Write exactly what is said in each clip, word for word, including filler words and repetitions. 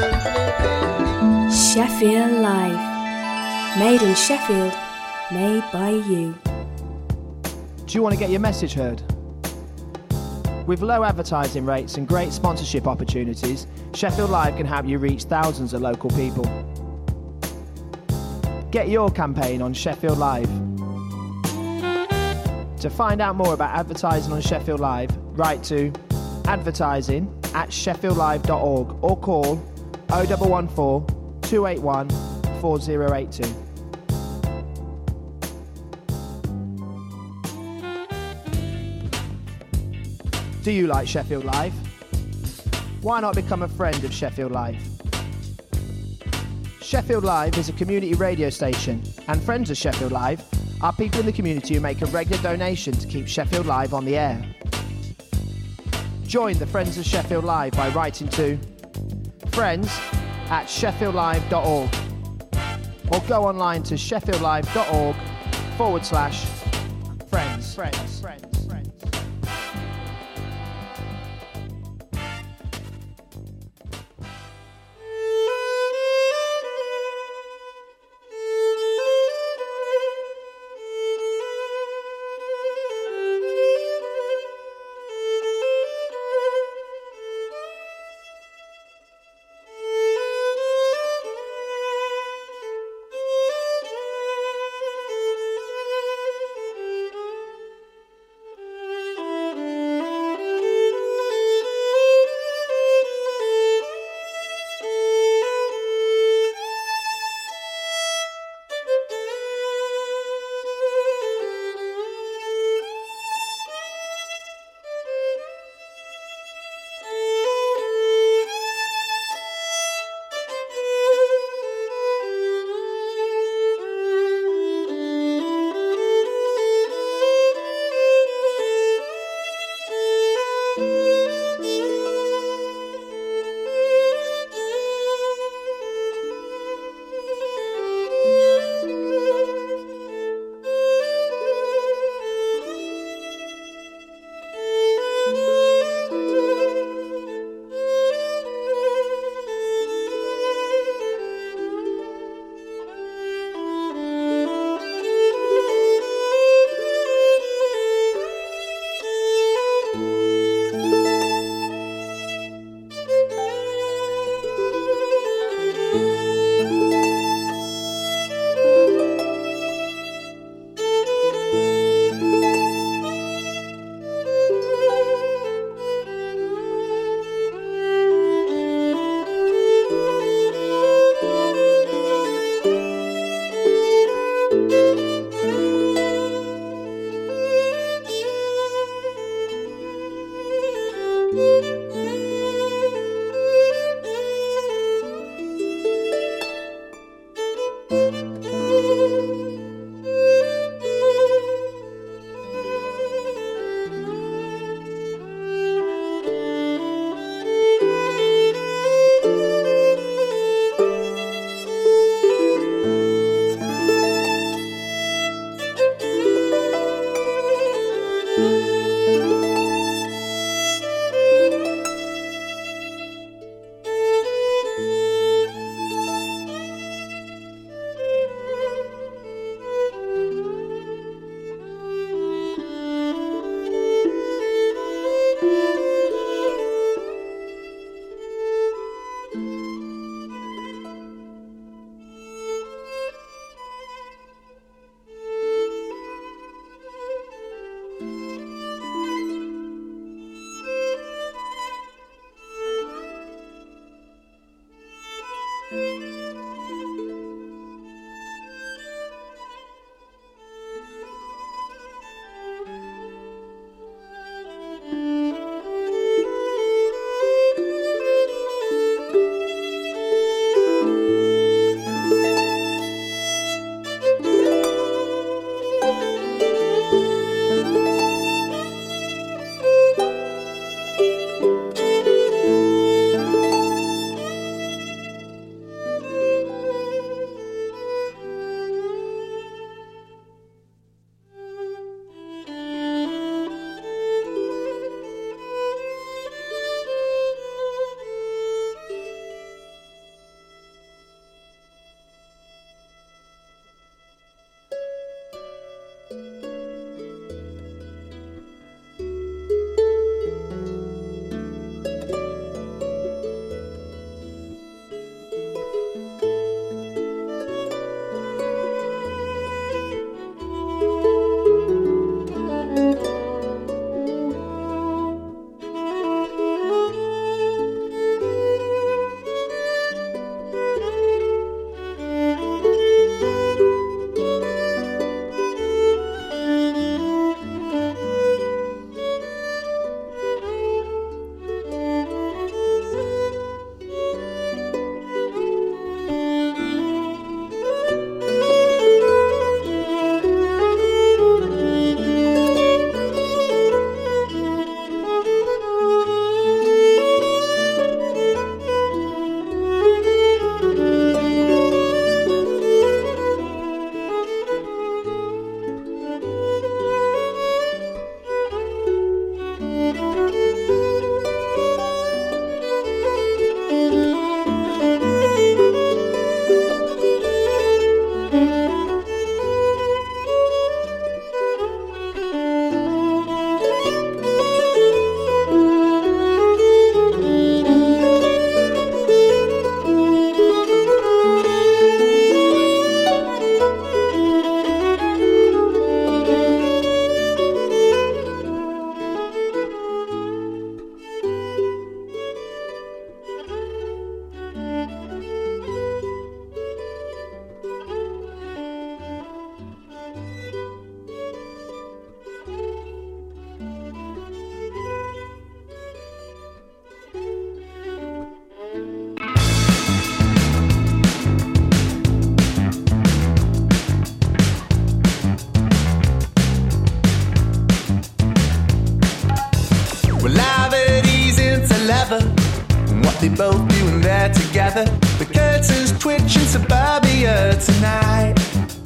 Sheffield Live. Made in Sheffield. Made by you. Do you want to get your message heard? With low advertising rates and great sponsorship opportunities, Sheffield Live can help you reach thousands of local people. Get your campaign on Sheffield Live. To find out more about advertising on Sheffield Live, write to advertising at sheffield live dot org or call oh one one four, two eight one, four oh eight two. Do you like Sheffield Live? Why not become a friend of Sheffield Live? Sheffield Live is a community radio station, and friends of Sheffield Live are people in the community who make a regular donation to keep Sheffield Live on the air. Join the Friends of Sheffield Live by writing to friends at sheffield live dot org or go online to sheffield live dot org forward slash friends. Friends. Friends. there together. The curtains twitch in suburbia tonight.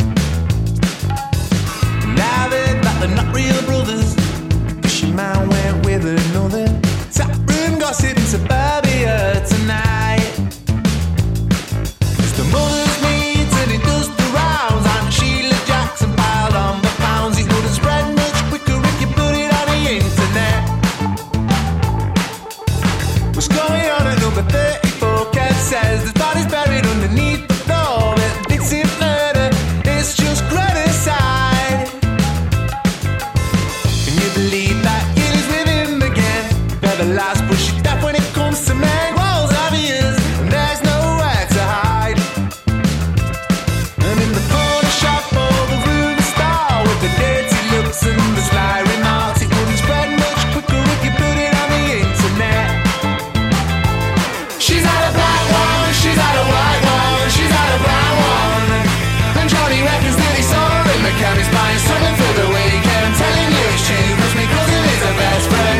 Now they're like they're not real brothers. Fishing man went with another. Tap room gossip in suburbia tonight. It's the mother's meets and it does the rounds. And Sheila Jackson piled on the pounds. It wouldn't spread much quicker if you put it on the internet. What's going on at number thirty-four? Kev says there's bodies buried underneath the floor. It's in murder, it's just genocide. Can you believe that kid is with him again? They're the last push of death when it comes to men. Walls obvious and there's nowhere to hide. And in the corner shop or the room star with the dirty looks and the sly remarks, it wouldn't spread much quicker if you put it on the internet. She's had a black one, she's had a white one, she's had a brown one. And Johnny reckons that he saw her in the chemist buying something for the weekend. Telling you it's true, cause my cousin is her best friend.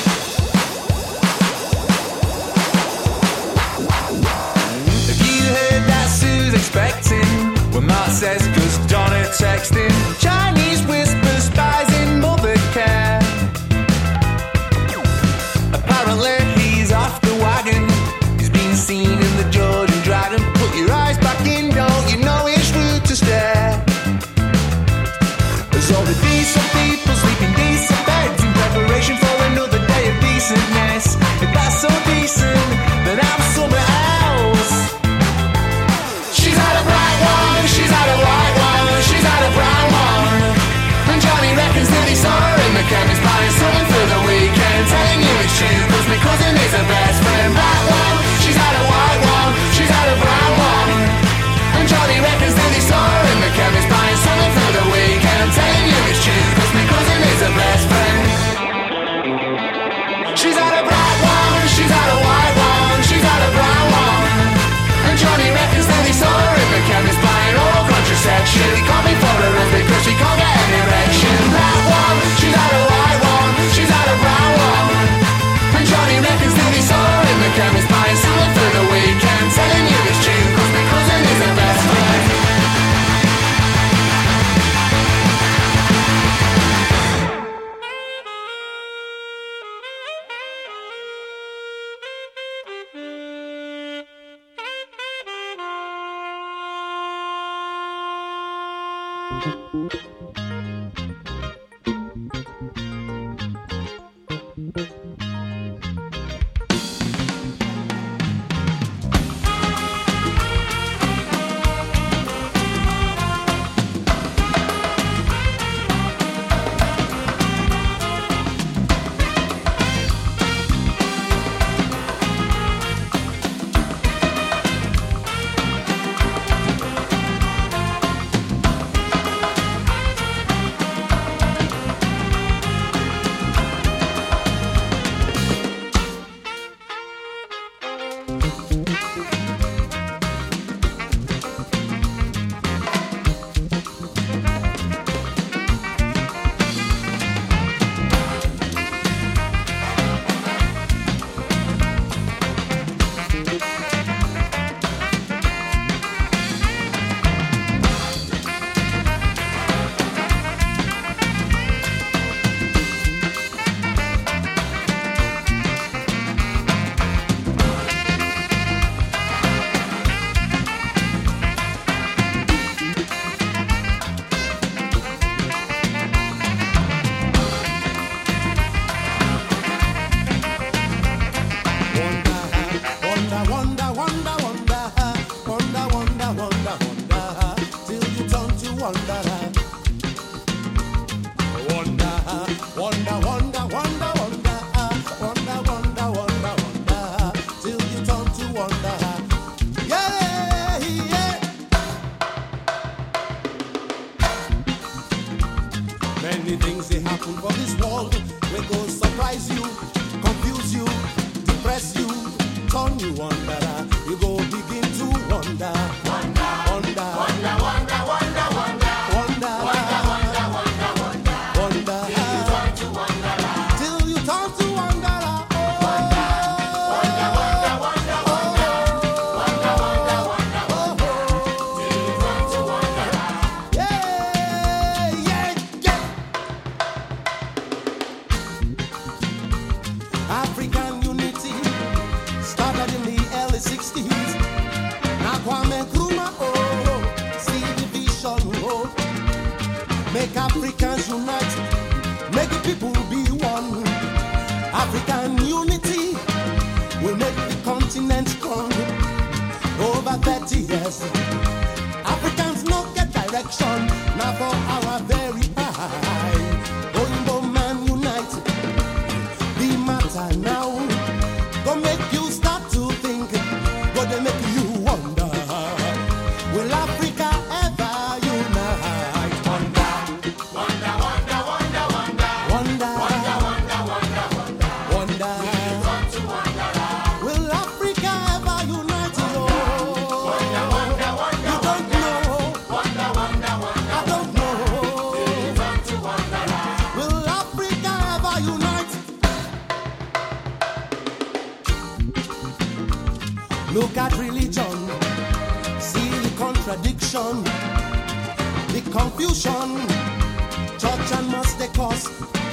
Have you heard that Sue's expecting? Well, Mark says cause Donna texting. Chinese whisper spies in mother care. Apparently he's off the wagon. He's been seen in the Georgian Dragon. Put your eyes back in, don't you know it's rude to stare. There's all the decent people sleeping decent beds in preparation for another day of decentness. If that's so decent, then I'm somewhere else. She's had a black one, she's had a white one, she's had a brown one. And Johnny reckons that he saw her in the chemist buying something for the weekend. Telling you it's true, cause my cousin is her best friend. Black one, she's had a white one, she's had a brown one. And Johnny reckons that he saw her in the chemist buying something for the weekend. Telling you it's true, cause my cousin is her best friend. She's had a black one, she's had a white one, she's had a brown one. And Johnny reckons that he saw her in the chemist buying oral contraception. He can't be for her because she can't get an erection. Black one, she's had a white one, she's had a brown one. And Johnny reckons that he saw her in the chemist buying something for the weekend. Telling you it's true, cause my cousin is her best friend. over thirty years. Africans no get direction, now for our very high. Oyinbo man unite, the matter now. Go make you start to think, go they make you wonder. Will Africa ever unite? Wonder, wonder, wonder, wonder, wonder, wonder, wonder, wonder, wonder, wonder, wonder. Will Africa ever unite? Oh, wonder, wonder, wonder, you don't know. Wonder, wonder, wonder, I don't know. Will Africa ever unite? Look at religion, see the contradiction, the confusion. Church and must they cause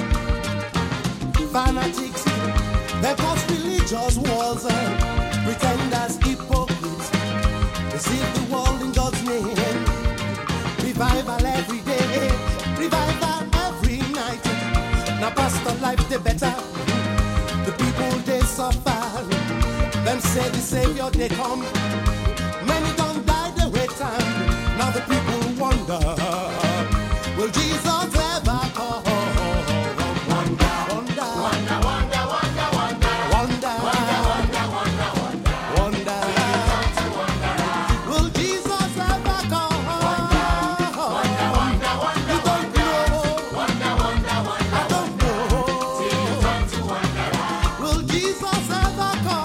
fanatics, they cause religious wars, uh, pretenders, hypocrites, deceive the world in God's name. Revival every day, revival every night. Now pastor life they better, the people they suffer. Them say the Savior they come, many don't die they wait time. Now the people wonder, will Jesus ever come? Wonder, wonder, wonder, wonder, wonder, wonder, wonder, wonder, wonder, wonder, wonder. Will Jesus ever come? Wonder, wonder, wonder, you don't know. Wonder, wonder, wonder, I don't know. Will Jesus ever come?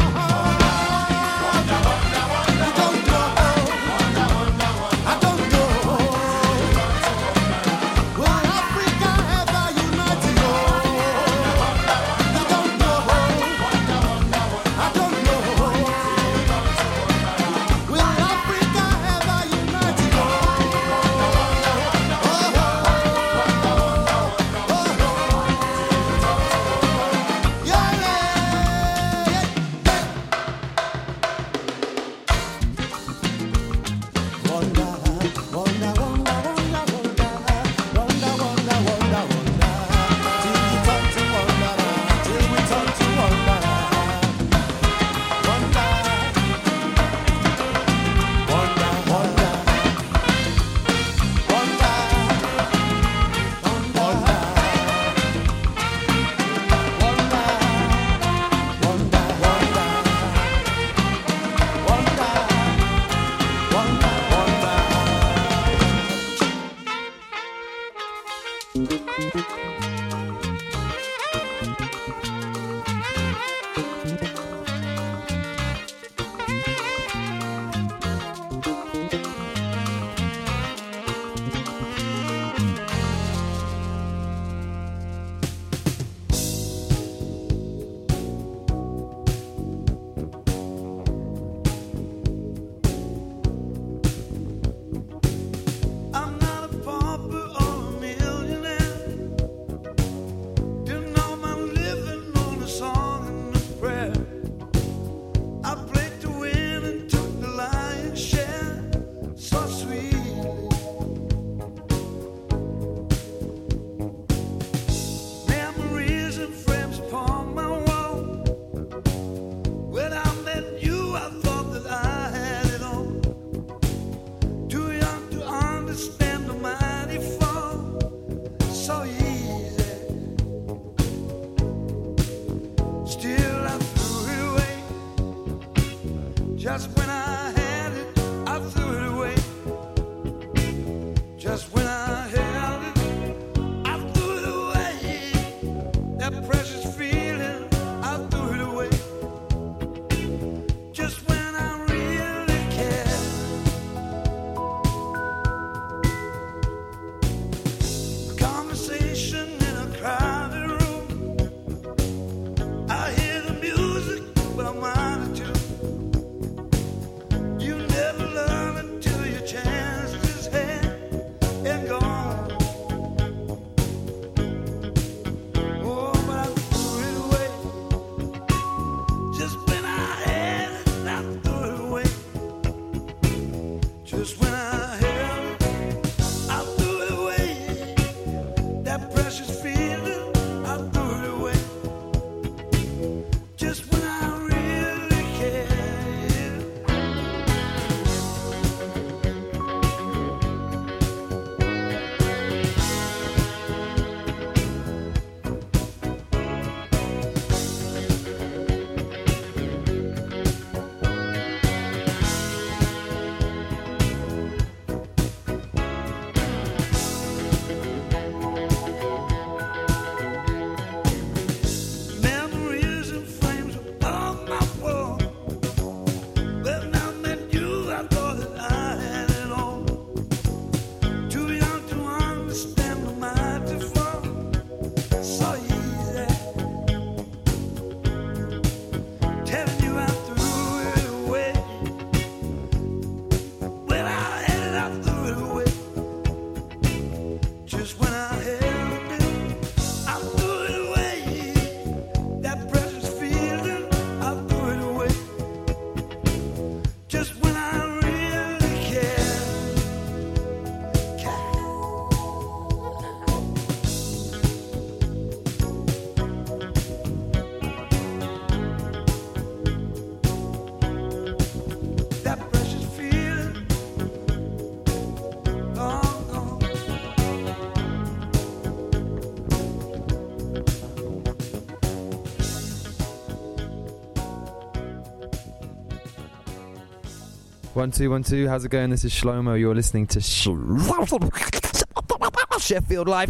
I'm not a pauper or a millionaire. It One, two, one, two. How's it going? This is Shlomo. You're listening to Sh- Sheffield Live.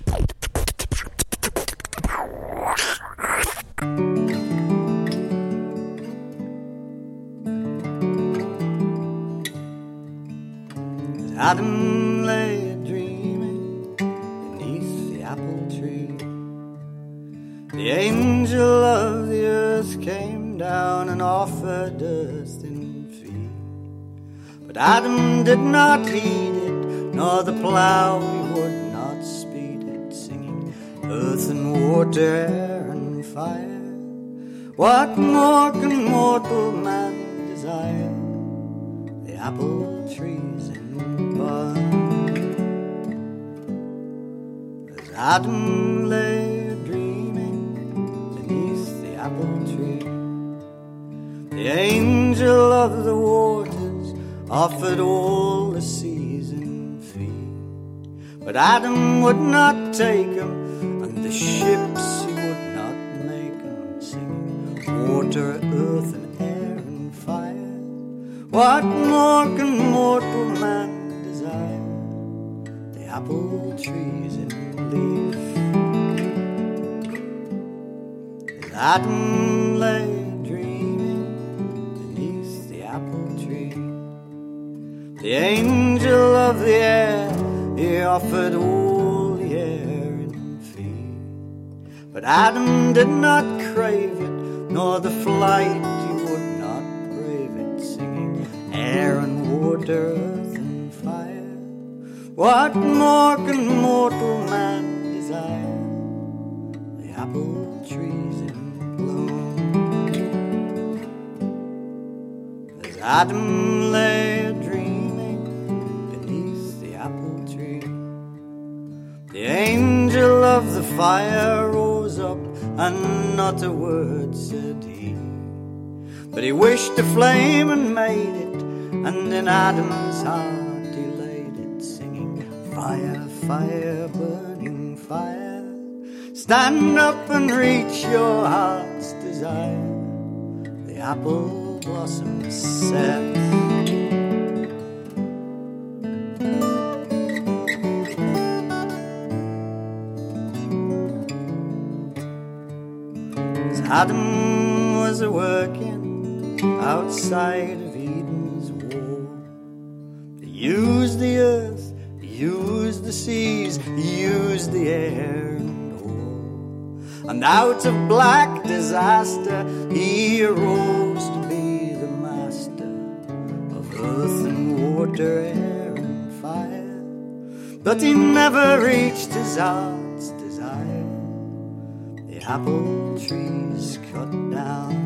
Adam lay dreaming beneath the apple tree. The angel of the earth came down and offered earth in fee. But Adam did not heed it, nor the plough he would not speed it, singing earth and water, air and fire. What more can mortal man desire? The apple trees in barn. As Adam lay dreaming beneath the apple tree, the angel of the waters offered all the seas in fee. But Adam would not take him, and the ships he would not make him, singing water, earth and air and fire. What more can mortal man desire? The apple trees in leaf. As Adam lay dreaming beneath the apple tree, the angel of the air, he offered all the air in fee. But Adam did not crave it, nor the flight he would not brave it, singing air and water, earth and fire. What more can mortal man desire? The apple trees in bloom. As Adam lay dreaming beneath the apple tree, the angel of the fire rose up, and not a word said he. But he wished the flame and made it, and in Adam's heart he laid it, singing fire, fire, burning fire. Stand up and reach your heart's desire. The apple blossoms set. As Adam was a-working outside of Eden's wall, he used the earth, he used the seas, he used the air and all. And out of black disaster he arose to be the master of earth and water, air and fire. But he never reached his heart's desire. The apple trees cut down.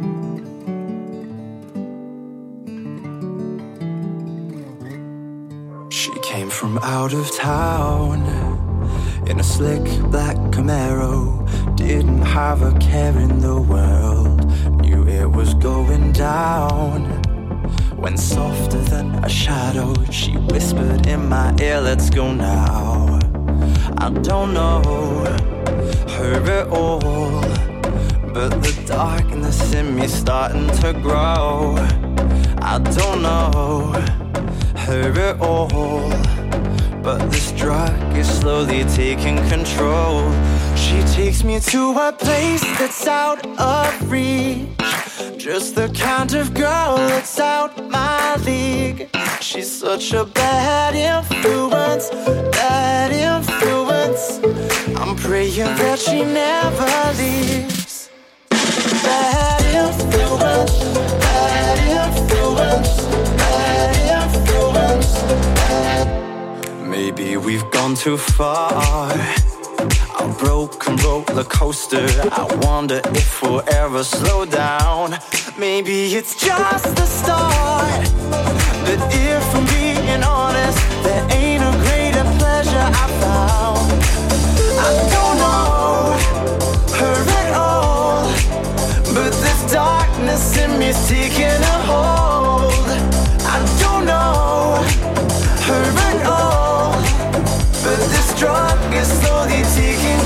She came from out of town in a slick black Camaro. Didn't have a care in the world, knew it was going down. When softer than a shadow she whispered in my ear, let's go now. I don't know her at all, but the darkness in me starting to grow. I don't know her at all, but this drug is slowly taking control. She takes me to a place that's out of reach, just the kind of girl that's out my league. She's such a bad influence, bad influence. I'm praying that she never leaves. Bad influence, bad influence, bad influence, bad. Maybe we've gone too far. A broken roller coaster. I wonder if we'll ever slow down. Maybe it's just the start. But if I'm being honest, there ain't a greater pleasure I found. I don't know her at all, but this darkness in me's taking a hold. I don't know her at all, but this drug is slowly taking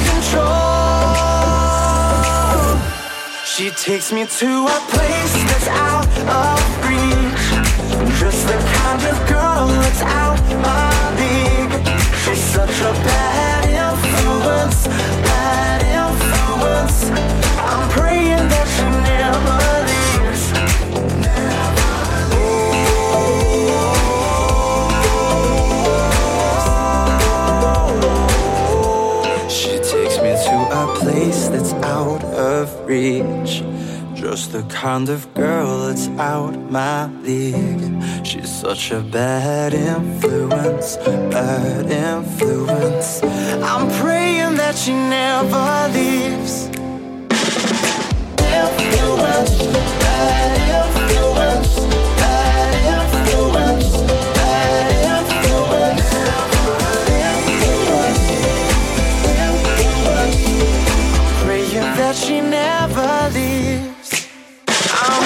control. She takes me to a place that's out of reach, just the the kind of girl that's out my league. She's such a bad influence, bad influence. I'm praying that she never leaves. Influence, bad influence, bad influence, bad influence, influence, influence. Praying that she never leaves. I'm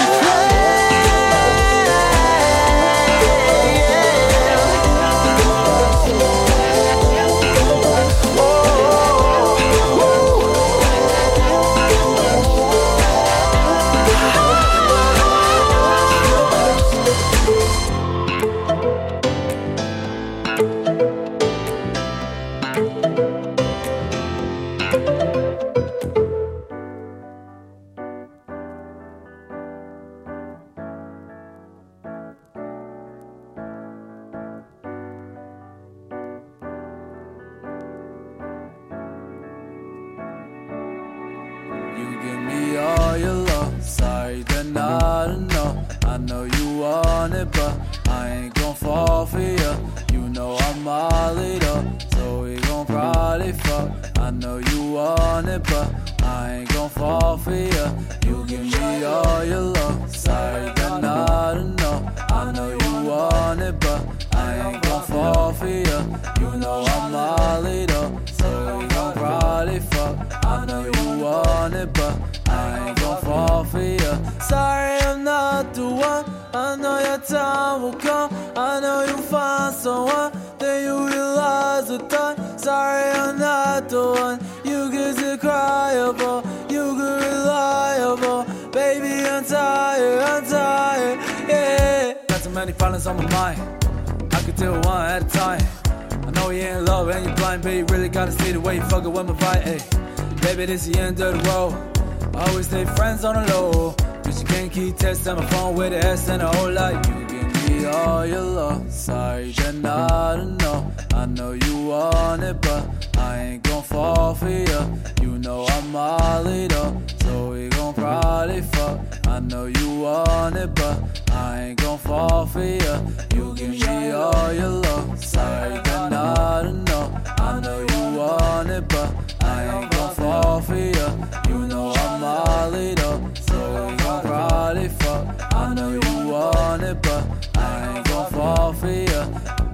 on my mind, I could deal one at a time. I know you ain't in love and you blind, but you really gotta see the way you fucking with my vibe. Ay, baby, this is the end of the road. I always stay friends on the low, cause you can't keep texting my phone with an S and a whole lot. You give me all your love, sorry that not enough. I know you want it, but I ain't gon' fall for you. You know I'm all it up, so we gon' probably fuck. I know you want it, but I ain't gon' fall for you. You give me all your love, sorry that not enough. I know you want it, but I ain't gon' fall for you. You know I'm all it up, so we gon' probably fuck. I know you want it, but I ain't gon' fall for you.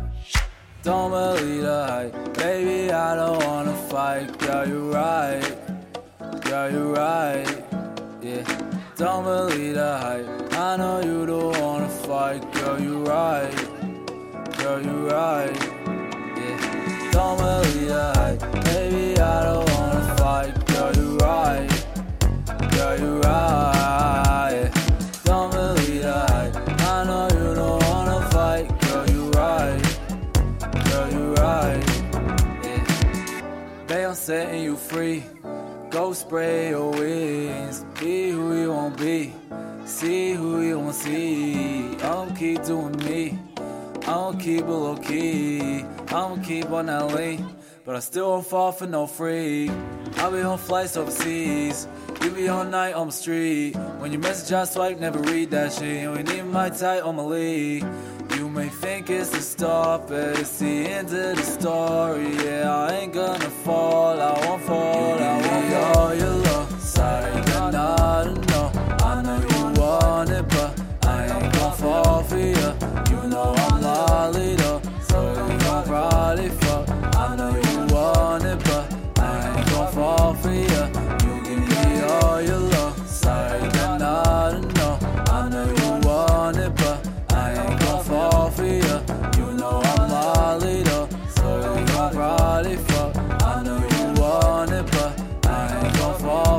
Don't believe the hype, baby, I don't wanna fight. Girl, you right, girl, you right, yeah. Don't believe the hype, I know you don't wanna fight. Girl, you right, girl, you right, yeah. Don't believe the hype, baby, I don't wanna fight. Girl, you right, girl, you right, yeah. Don't believe the hype, I know you don't wanna fight. Girl, you right, girl, you right, yeah. Babe, I'm setting you free. Go spray your wings, be who you won't be, see who you won't see. I'ma keep doing me, I'ma keep it low key, I'ma keep on that lane, but I still won't fall for no free. I'll be on flights overseas, you be all night on the street. When you message I swipe, never read that shit. You ain't even my type on my league. You may think it's the start, but it's the end of the story. Yeah, I ain't gonna fall, I won't fall, I won't fall. All your love, sorry that not enough. I know you want it, but I ain't gon' fall for you. You know I'm lollied up, so we gon' probably fuck. I know you want it, but I ain't gon' fall for you. You give me all your love, sorry that not enough. I know you want it, but I ain't gon' fall for you. You know I'm lollied up, so we gon' probably fuck. I know you want it, but I ain't gon' fall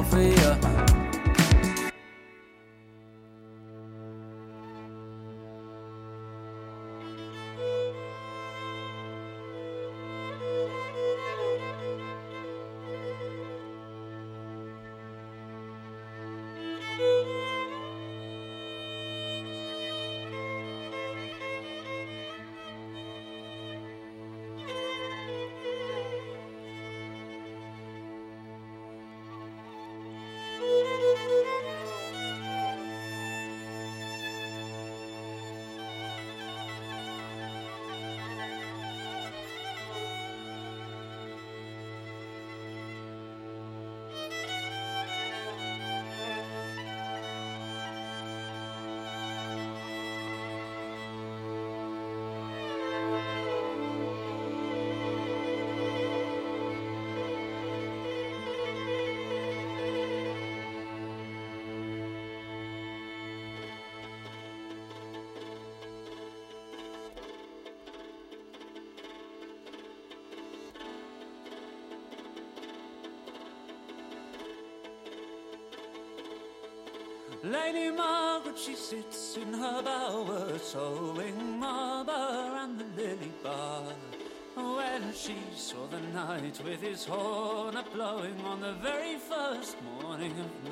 Lady Margaret, she sits in her bower, sewing Marber and the lily bar. When she saw the knight with his horn a-blowing on the very first morning of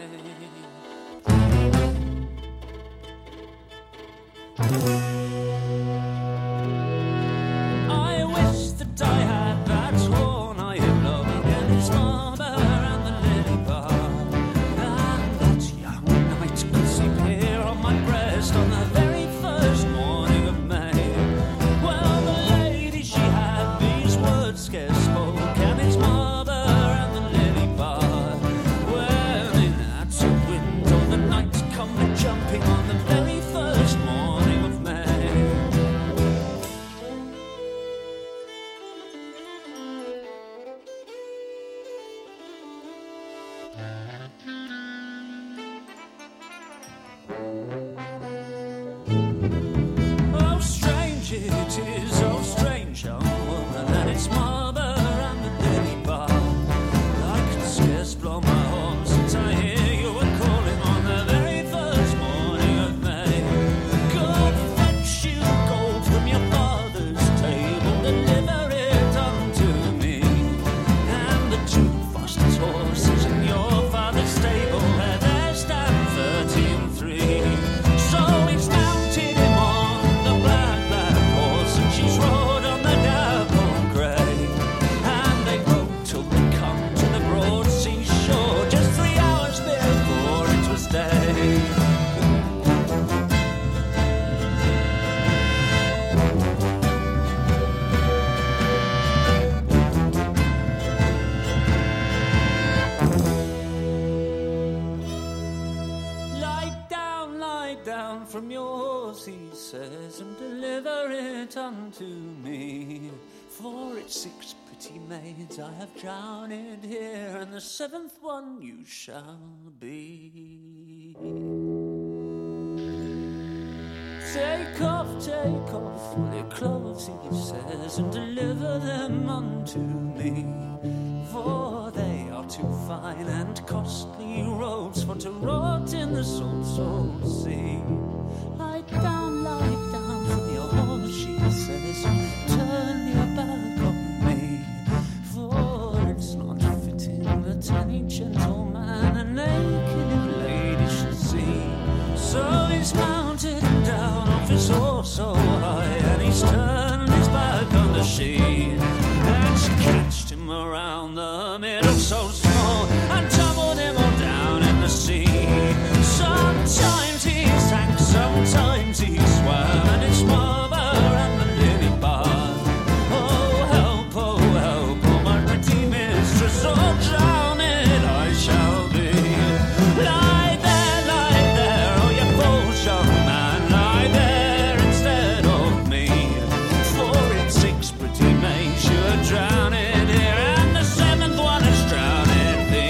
May. I wish that I had that horn I am blowing in his Marber and the lily bar, and that young knight could sleep here on my breast on the very first morning of May. Well, the lady, she had these words scarce spoke, and it's Marber and the lily bar, when in at the window the knight come jumping on the very first morning of May. Oh, strange it is, oh, strange young woman, and it's Marber and the lily bar. I can scarce blow my horn since I hear you were calling on the very first morning of May. Go fetch you gold from your father's table, deliver it unto me, and the two fastest horses in your father's stable, where there stand thirty and three. So he's mounted him on the black, black horse, and she's rode on the dapple grey, and they rode till they come to the broad seashore, just three hours before it was day. Lie down, lie down from your horse, he says, and deliver it unto me. For it's six pretty maids I have drowned here, and the seventh one you shall be. Take off, take off all your clothes, he says, and deliver them unto me. For they are too fine and costly robes for to rot in the salt, salt sea. Lie down, lie down from your horse, she says, turn your back on me. For it's not fitting that any gentleman a naked lady should see. So he's mounted him down off his horse so high, and he's turned his back on the she, and she catched him around the middle so small, and tumbled him all down in the sea. Sometimes he sank, sometimes he swam, and it's Marber and the lily bar. Oh help, oh help, oh my pretty mistress, oh drowned I shall be. Lie there, lie there, oh you false young man, lie there instead of me. For it's six pretty maids you are drowned here, and the seventh one is drowned thee.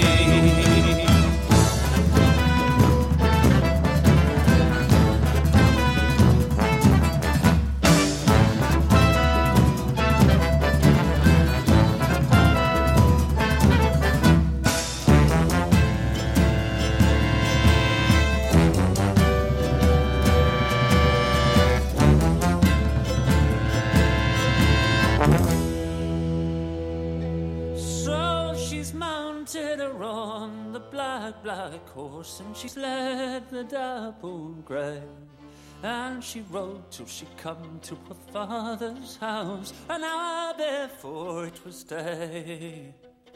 So she's mounted her on the black, black horse, and she's led the dapple grey, and she rode till she come to her father's house, an hour before it was day.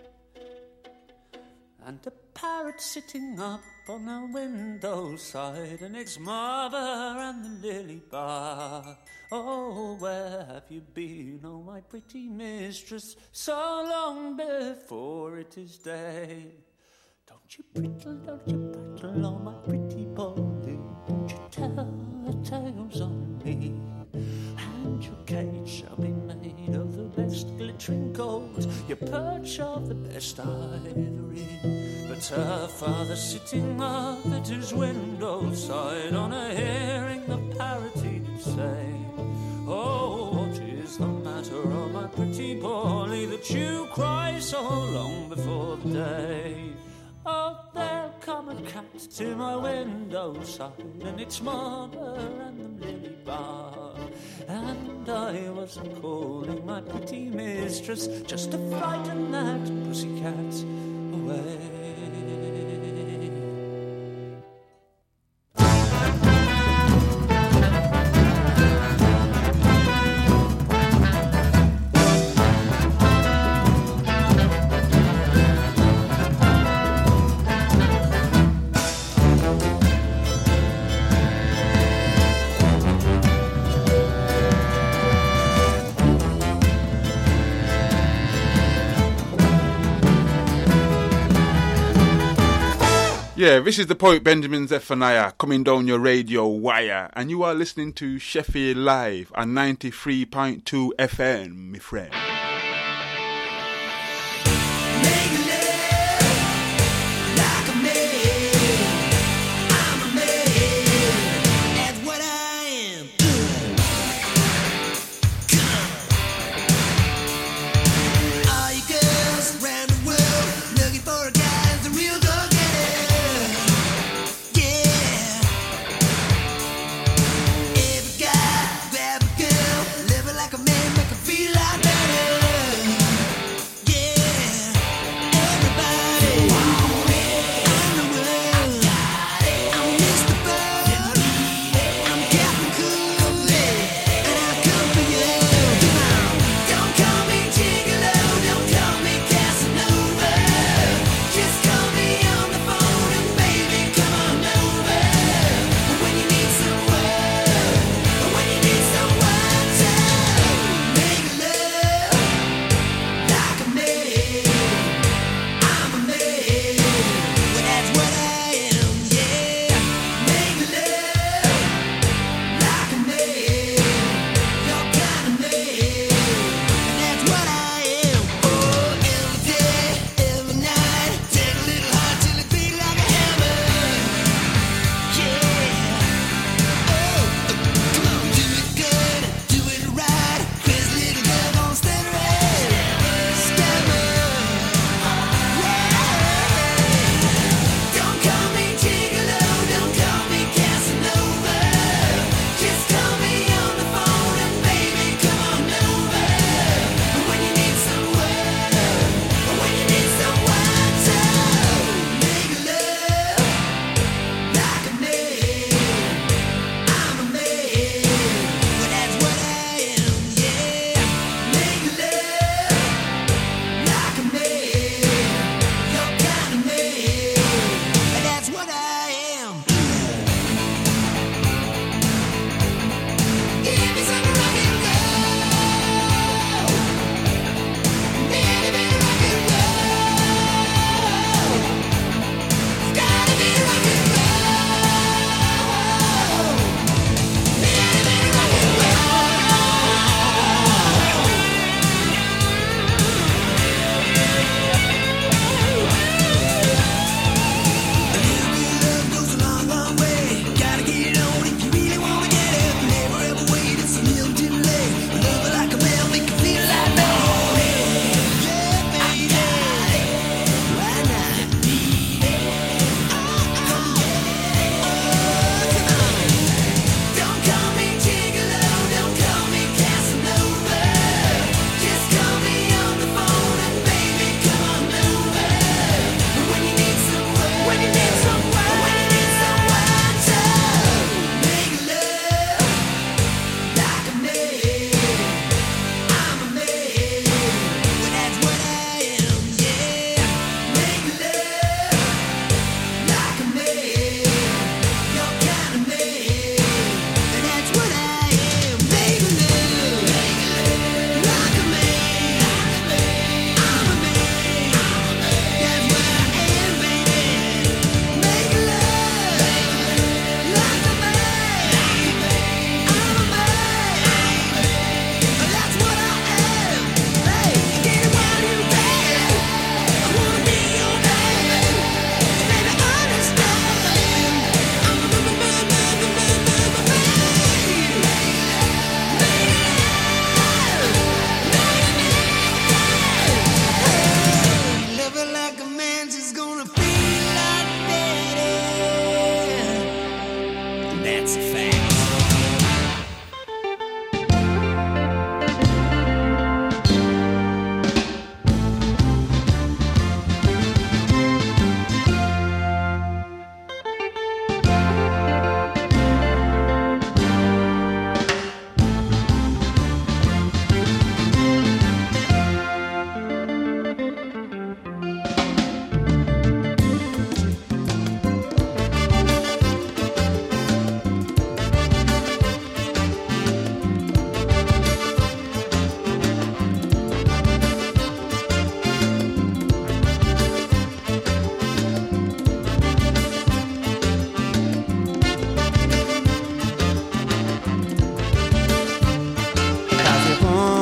And a parrot sitting up on a window side, and it's Marber and the lily bar. Oh, where have you been, oh my pretty mistress, so long before it is day? Don't you brittle, don't you prattle, oh my pretty Polly, don't you tell the tales on me. And your cage shall be made of the best glittering gold, your perch of the best ivory. But her father sitting up at his window side, on a hearing the parrot he did say, oh, what is the matter, oh my pretty Polly, that you cry so long before the day? Oh, there'll come a cat to my windowside, and its mother and the lily bar. And I was calling my pretty mistress just to frighten that pussycat away. Yeah, this is the poet Benjamin Zephaniah coming down your radio wire, and you are listening to Sheffield Live on ninety-three point two F M, my friend. Like a man, make her feel like that.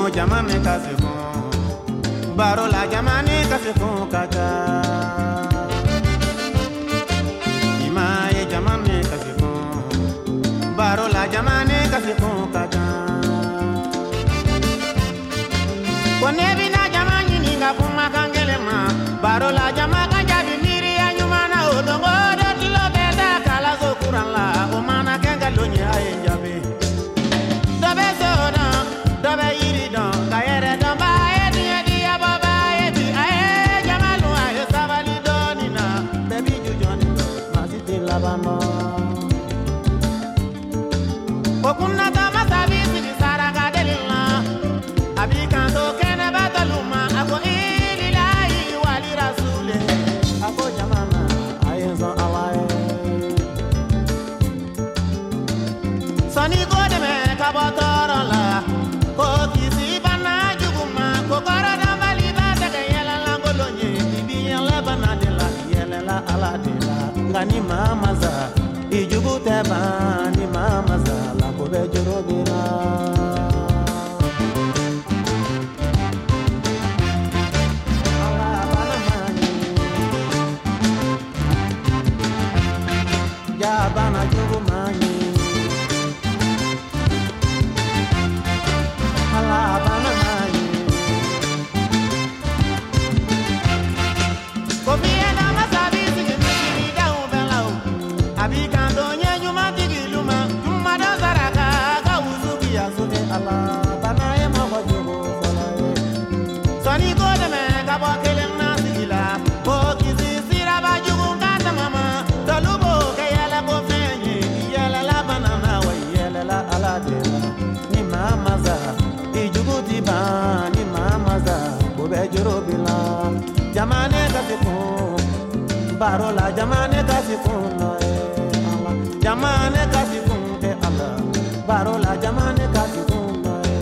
jamane kasiko baro la jamane kasiko kaka imaye jamane kasiko baro la jamane kasiko kaka konebi na jamani ninga kuma kangelema baro la jamaka jabi miri ya nyuma na odongo dotilo beda kala zo kurala o mana kenga lonye aye jabi dobe soda dobe yiri don kayere don ba edi edi ya baba edi aye jamalu aye sabali donina baby jujoni masiti labamo okuna dama sabisi ni saranga delila abikanto kene bataluma ako ililahi wali rasule ako jamana ayenzo alaye soni gode me kabotoro la ko kisi bana juguma ko kara dambali bata ke yela la golonye ibi yela bana de la yela la ala de la ngani mama za ijugu te bani mama za la ko be joro dira bana jugu mani ala bana mani ko biena masabi sigi mini da ubelao abikando nyenyu matigi luma juma da zaraka ka uzuki azuke ala bana e mawa jugu falae soni ko de me ka bo kelen na sigila ko kizi sira ba jugu kata mama tolubo ni mama za ijuguti ba ni mama za ko be joro bila jamane kasifu barola jamane kasifu no e Allah jamane kasifu e Allah barola jamane kasifu no e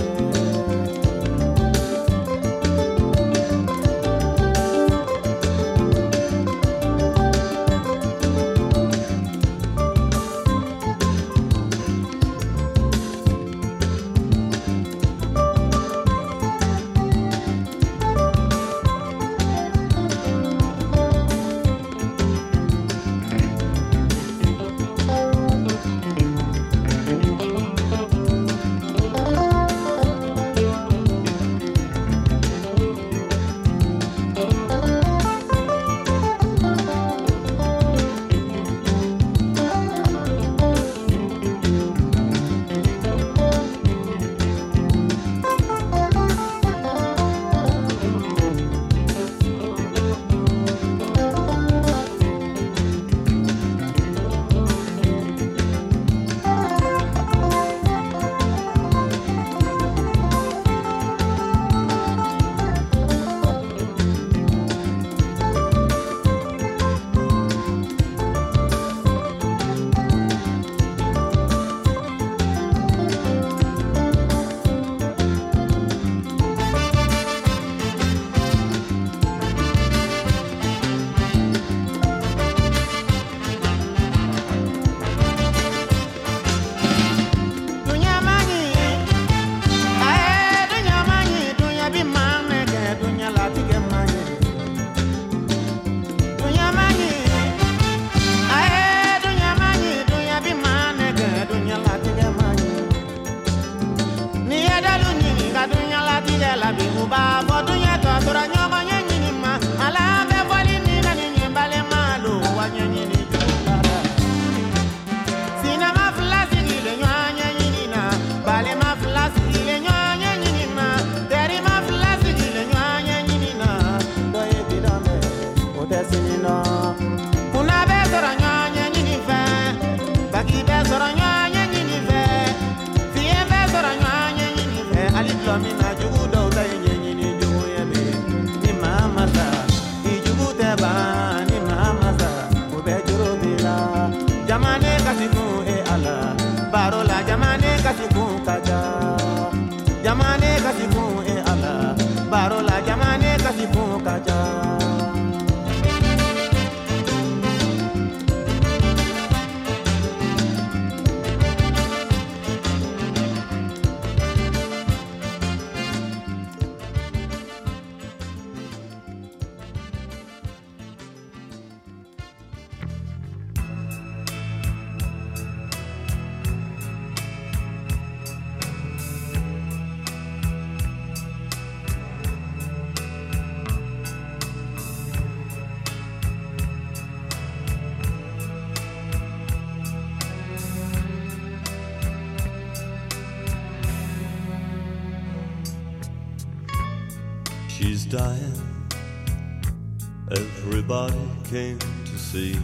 She's dying. Everybody came to see.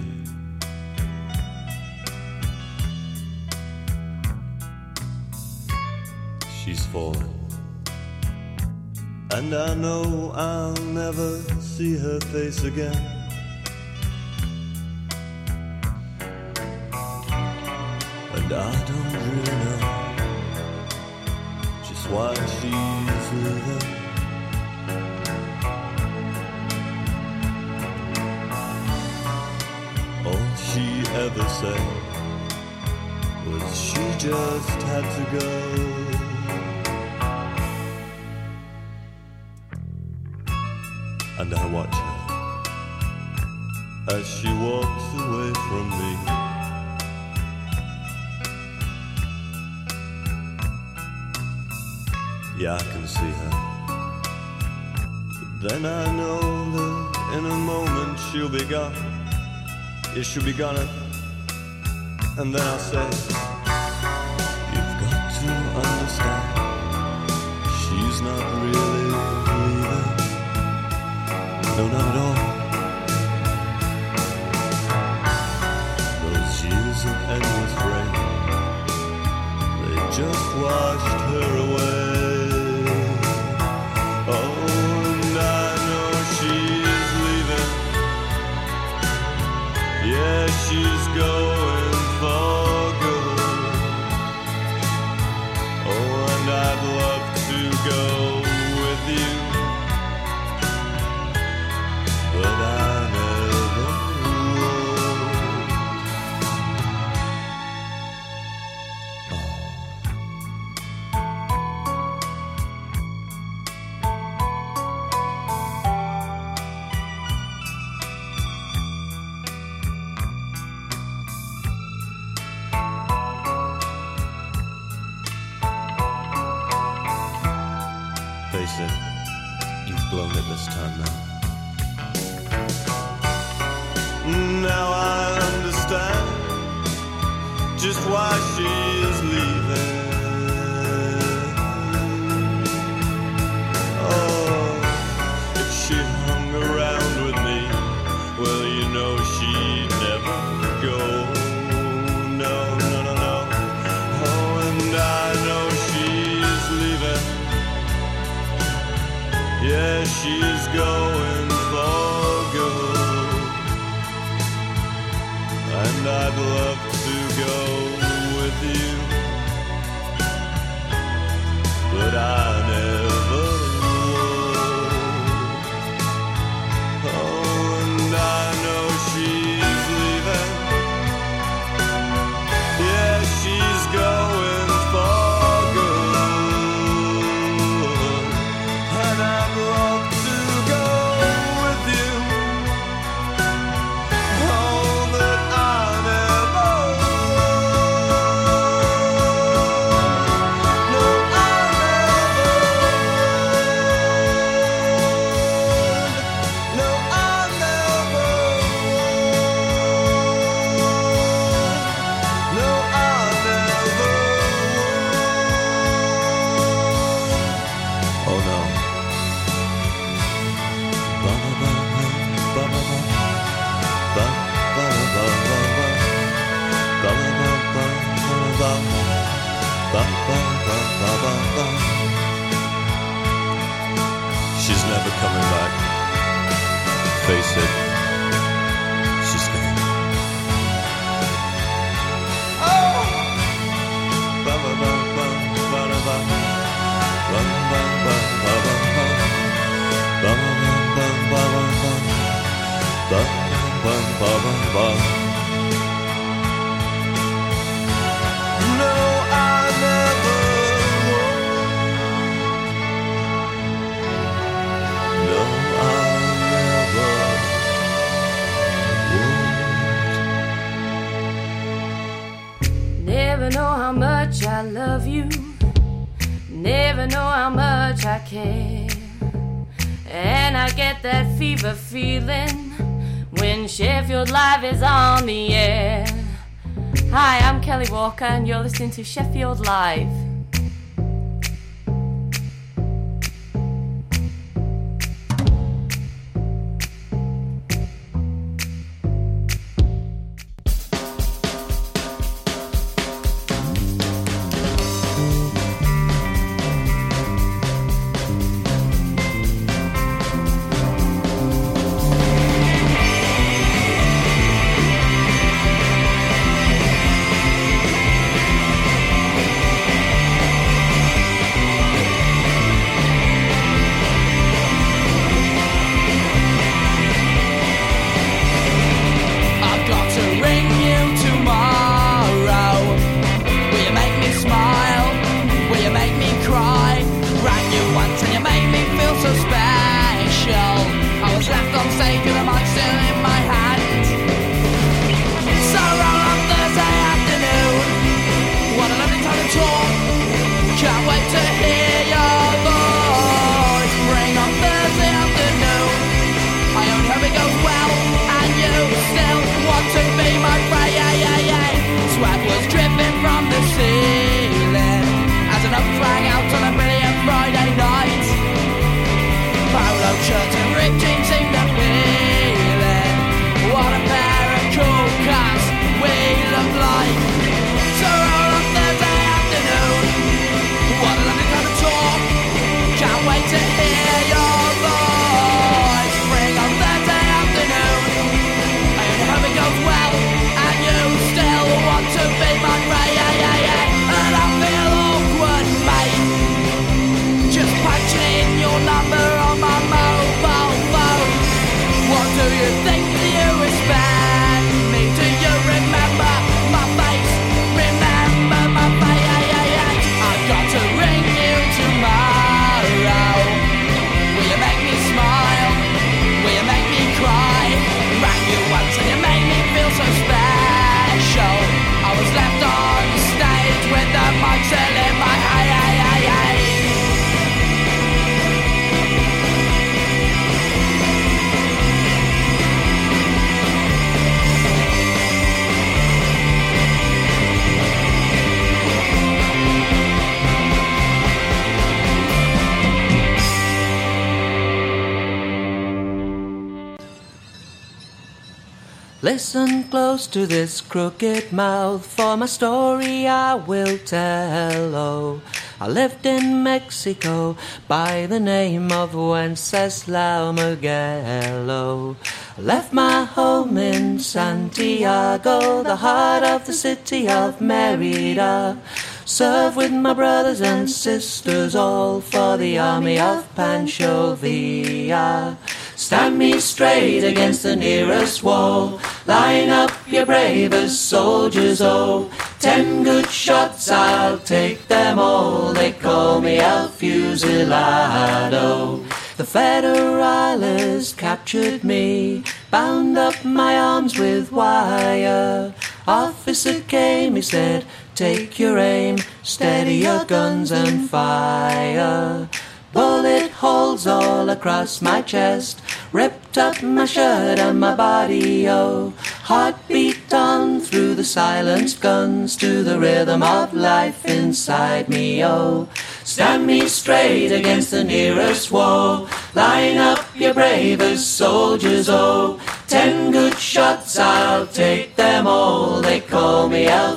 She's fallen, and I know I'll never see her face again. And I don't really know just why she's leaving. All she ever said was she just had to go. And I watch her as she walks away from me. Yeah, I can see her. But then I know that in a moment she'll be gone. Yeah, she'll be gone. And then I'll say, you've got to understand, she's not really leaving. No, not at all. Those years of endless rain, they just washed her away. Oh, and I know she's leaving. Yeah, she's going for good. Oh, and I'd love to go with you, but I never would. Face it, you've blown it this time now. Now I understand just why she is leaving. Oh, if she hung around with me, well, you know she'd never go. No, no, no, no. Oh, and I know she's leaving. Yeah, she's going for good. And I'd love to go with you, but I never would. Oh, and I know she's leaving. Yeah, she's going for good. And I'd love to go with you. Oh, but I never would. No, I never would. No, I never would. No, I never would. Oh no. Ba ba ba ba ba ba ba ba ba ba ba ba ba ba ba ba ba ba. She's never coming back. Face it, she's gone. Oh. Ba ba ba ba ba ba ba ba ba ba ba ba. Ba ba ba ba ba ba ba ba ba ba ba. No, I never would. No, I never would. Never know how much I love you. Never know how much I care. And I get that fever feeling when Sheffield Live is on the air. Hi, I'm Kelly Walker and you're listening to Sheffield Live. Listen close to this crooked mouth, for my story I will tell. Oh, I lived in Mexico by the name of Wenceslao Miguel. Oh, I left my home in Santiago, the heart of the city of Merida. Served with my brothers and sisters, all for the army of Pancho Villa. Stand me straight against the nearest wall, line up your bravest soldiers, oh. Ten good shots, I'll take them all, they call me El Fusilado. The Federales captured me, bound up my arms with wire. Officer came, he said, take your aim, steady your guns and fire. Bullet holes all across my chest, ripped up my shirt and my body, oh. Heartbeat on through the silenced guns to the rhythm of life inside me, oh. Stand me straight against the nearest wall, line up your bravest soldiers, oh. Ten good shots, I'll take them all, they call me El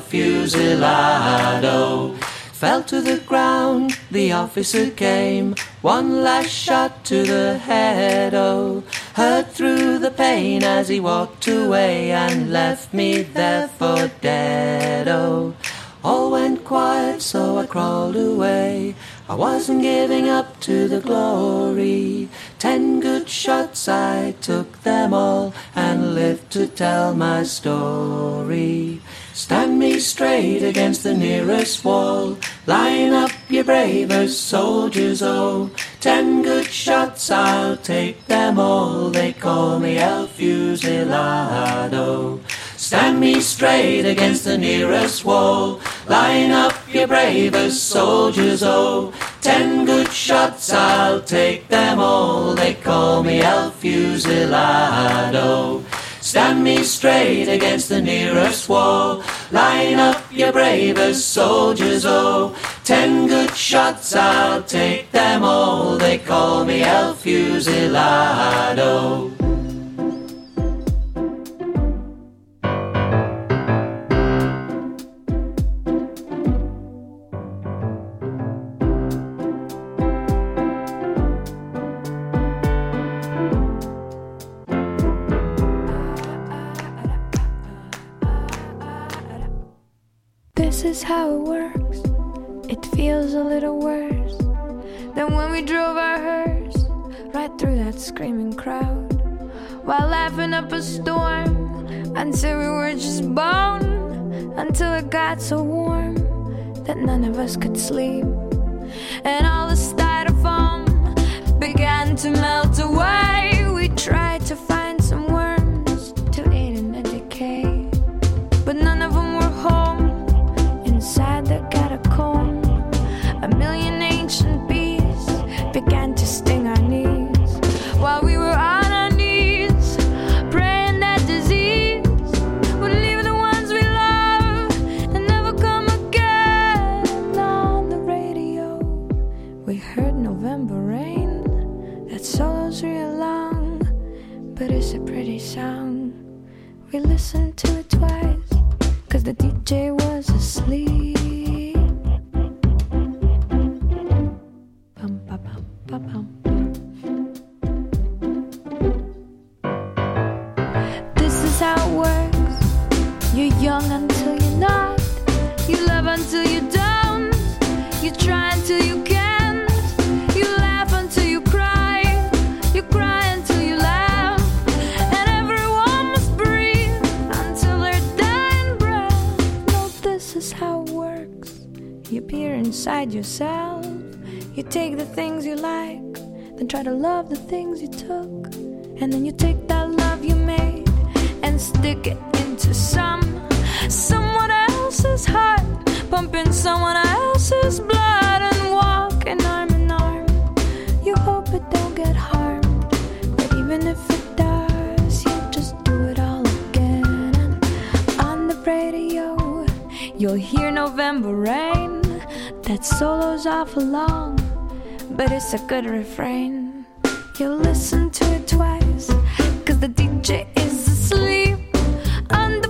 Fusilado. Fell to the ground, the officer came, one last shot to the head, oh. Heard through the pain as he walked away and left me there for dead, oh. All went quiet, so I crawled away. I wasn't giving up to the glory. Ten good shots, I took them all and lived to tell my story. Stand me straight against the nearest wall, line up your bravest soldiers, oh. Ten good shots, I'll take them all, they call me El Fusilado. Stand me straight against the nearest wall, line up your bravest soldiers, oh. Ten good shots, I'll take them all, they call me El Fusilado. Stand me straight against the nearest wall, line up your bravest soldiers, oh. Ten good shots, I'll take them all, they call me El Fusilado. This is how it works. It feels a little worse than when we drove our hearse right through that screaming crowd, while laughing up a storm until we were just bone, until it got so warm that none of us could sleep, and all the styrofoam began to melt away. We tried to find some worms to eat in the decay, but none of them were home. Inside the catacomb, a million ancient bees began to sting our knees, while we were on our knees, praying that disease would leave the ones we love and never come again. On the radio, we heard November Rain. That solo's real long, but it's a pretty song. We listened to it twice, cause the D J was asleep. Bum, ba, bum, ba, bum. This is how it works. You're young until you're not. You love until you don't. You try until you can't. You laugh until you cry. You cry until you laugh. And everyone must breathe until they're dying breath. No, this is how it works. You peer inside yourself. You take the things you like, then try to love the things you took. And then you take that love you made and stick it into some someone else's heart, pumping someone else's blood, and walking arm in arm. You hope it don't get harmed, but even if it does, you just do it all again. And on the radio, you'll hear November Rain. That solo's awful long, but it's a good refrain. You'll listen to it twice, cause the D J is asleep. under